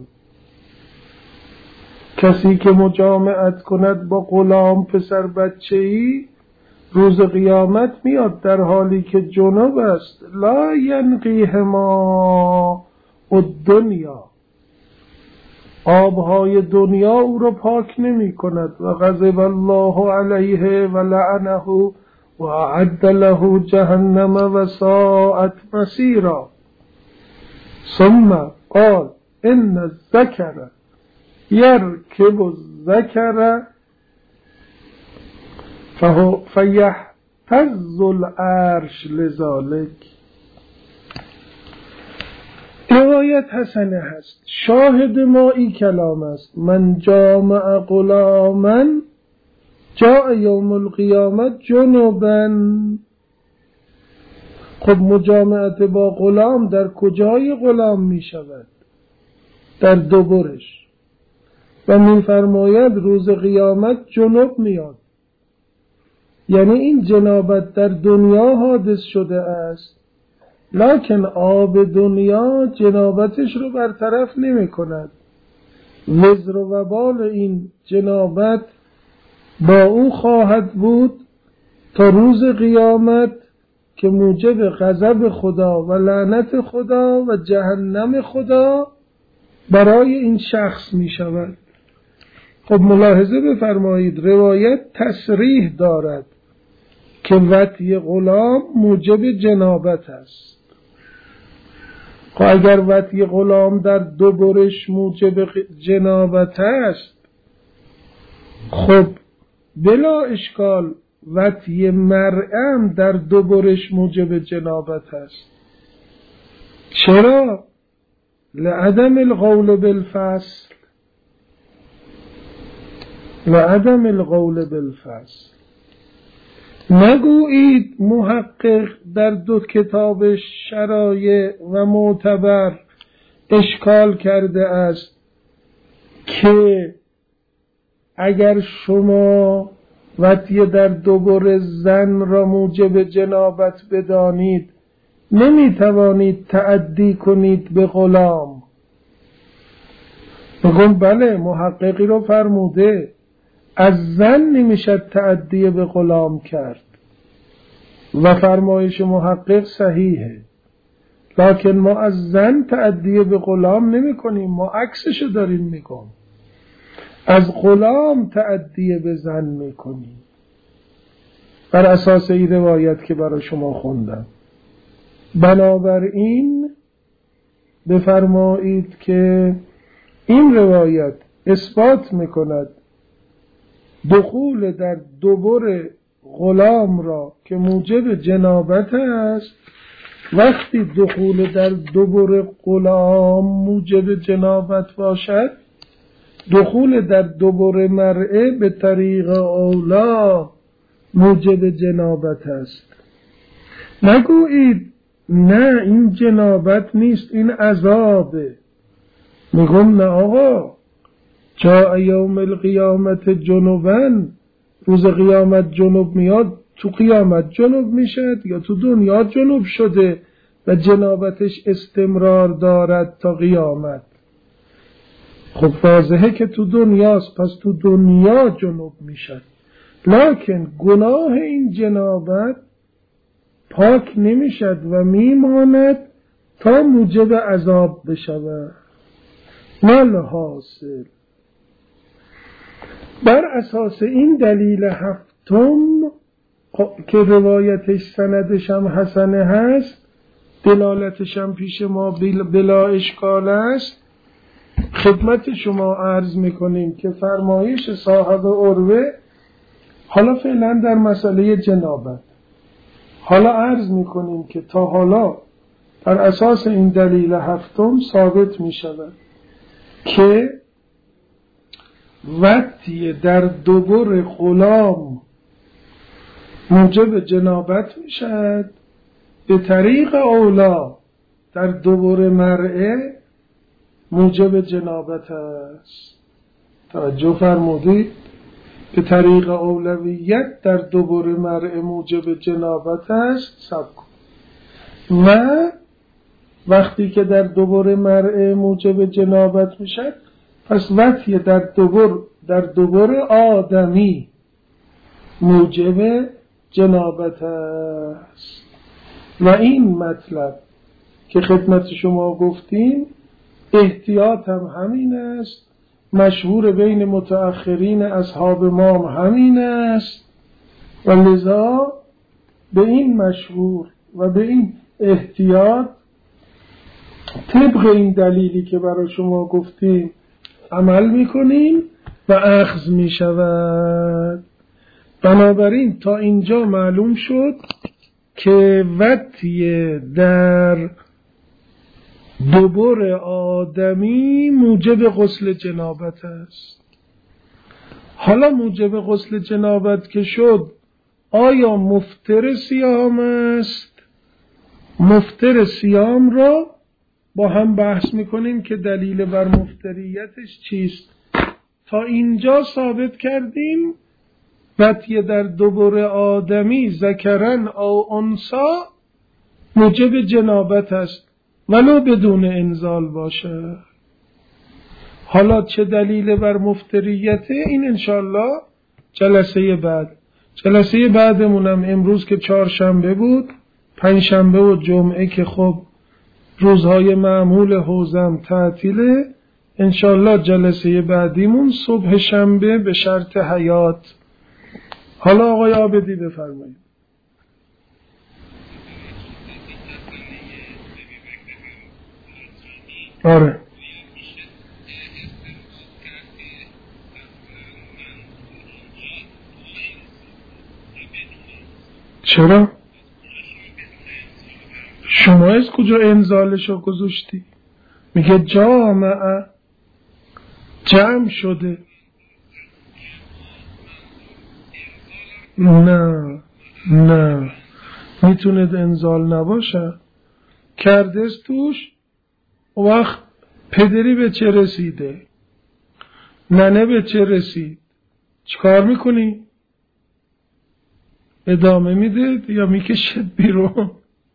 کسی که مجامعت کند با غلام پسر بچه‌ای روز قیامت میاد در حالی که جنب است. لا ینقیهما الدنیا، آبهای دنیا او را پاک نمی کند. و غضب الله علیه و لعنه و اعد له جهنم و ساءت مصیرا. ثم قال ان الذکر یرکب الذکر فیهتز العرش لذالک. روایت حسنه هست، شاهد ما این کلام است. من جامع غلاما جاء یوم القیامت جنبا. خب مجامعت با غلام در کجای غلام می شود؟ در دبرش. و می فرماید روز قیامت جنب میاد، یعنی این جنابت در دنیا حادث شده است، لکن آب دنیا جنابتش رو برطرف نمی کند. وزر و وبال این جنابت با او خواهد بود تا روز قیامت که موجب غضب خدا و لعنت خدا و جهنم خدا برای این شخص می شود. خب ملاحظه بفرمایید روایت تصریح دارد که وطی غلام موجب جنابت است. خب اگر وطی غلام در دبرش موجب جنابت است، خب بلا اشکال وطی مرعم در دبرش موجب جنابت است. چرا؟ لعدم القول بالفصل، لعدم القول بالفصل. نگویید محقق در دو کتاب شرایع و معتبر اشکال کرده است که اگر شما وطی در دبر زن را موجب جنابت بدانید نمیتوانید تعدی کنید به غلام. بگم بله، محققی رو فرموده از زن نمیشد تعدی به غلام کرد و فرمایش محقق صحیحه، لکن ما از زن تعدی به غلام نمی کنیم، ما عکسشو داریم میگم، از غلام تعدی به زن می کنیم بر اساس این روایت که برای شما خوندم. بنابراین بفرمایید که این روایت اثبات میکند دخول در دبر غلام را که موجب جنابت است. وقتی دخول در دبر غلام موجب جنابت باشد، دخول در دبر مرأه به طریق اولا موجب جنابت است. نگویید نه این جنابت نیست، این عذابه. میگم نه آقا، جاء یوم القیامت جنوبن، روز قیامت جنوب میاد، تو قیامت جنوب میشد یا تو دنیا جنوب شده و جنابتش استمرار دارد تا قیامت؟ خب واضحه که تو دنیاست، پس تو دنیا جنوب میشد، لکن گناه این جنابت پاک نمیشد و میماند تا موجب عذاب بشود. نال حاصل بر اساس این دلیل هفتم که روایتش سندش هم حسنه هست، دلالتش هم پیش ما بلا اشکال است، خدمت شما عرض میکنیم که فرمایش صاحب عروه، حالا فعلا در مسئله جنابت، حالا عرض میکنیم که تا حالا بر اساس این دلیل هفتم ثابت میشود که وقتی در دبر غلام موجب جنابت میشد، به طریق اولا در دبر مرأه موجب جنابت است. توجه فرمودید؟ به طریق اولویت در دبر مرأه موجب جنابت است. سب کن. و وقتی که در دبر مرأه موجب جنابت میشد، پس وقتی در دبر آدمی موجب جنابت است. و این مطلب که خدمت شما گفتیم احتیاط هم همین است، مشهور بین متأخرین اصحاب ما همین است، و لذا به این مشهور و به این احتیاط طبق این دلیلی که برای شما گفتیم عمل میکنیم و اخذ میشود. بنابراین تا اینجا معلوم شد که وقتی در دبر آدمی موجب غسل جنابت است. حالا موجب غسل جنابت که شد، آیا مفطر صیام است؟ مفطر صیام را با هم بحث میکنیم که دلیل بر مفطریتش چیست. تا اینجا ثابت کردیم وقتی در دبر آدمی ذکرن او انثا موجب جنابت است ولو بدون انزال باشه. حالا چه دلیل بر مفطریته؟ این انشالله جلسه بعدمونم امروز که چهارشنبه بود، پنجشنبه و جمعه که خب روزهای معمول حوزم تعطیله، انشالله جلسه بعدیمون صبح شنبه به شرط حیات. حالا آقای عابدی بفرمایید. آره چرا؟ شما از کجا انزالشو گذاشتی؟ میگه جامعه، جمع شده. نه میتونه انزال نباشه. کردست توش وقت پدری به چه رسیده، ننه به چه رسید، چیکار میکنی؟ ادامه میده یا میکشد بیرون؟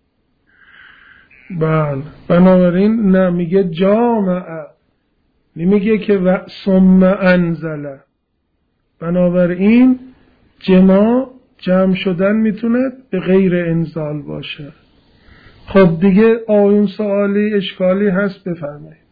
بله. بنابراین نه، میگه جامعه، نمیگه که و ثم انزله. بنابراین جمع شدن میتونه به غیر انزال باشه. خب دیگه آیون سوالی اشکالی هست بفرمایید.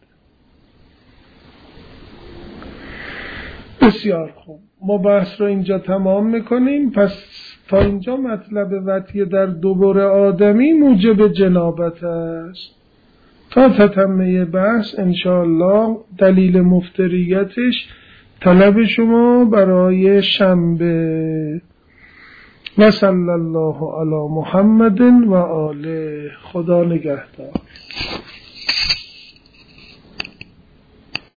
بسیار خوب، ما بحث رو اینجا تمام میکنیم. پس تا اینجا مطلب وطیه در دبر آدمی موجب جنابت است. تا تتمه بحث انشاءالله دلیل مفتریتش طلب شما برای شنبه. و صلی الله علی محمد و آله. خدا نگهدار.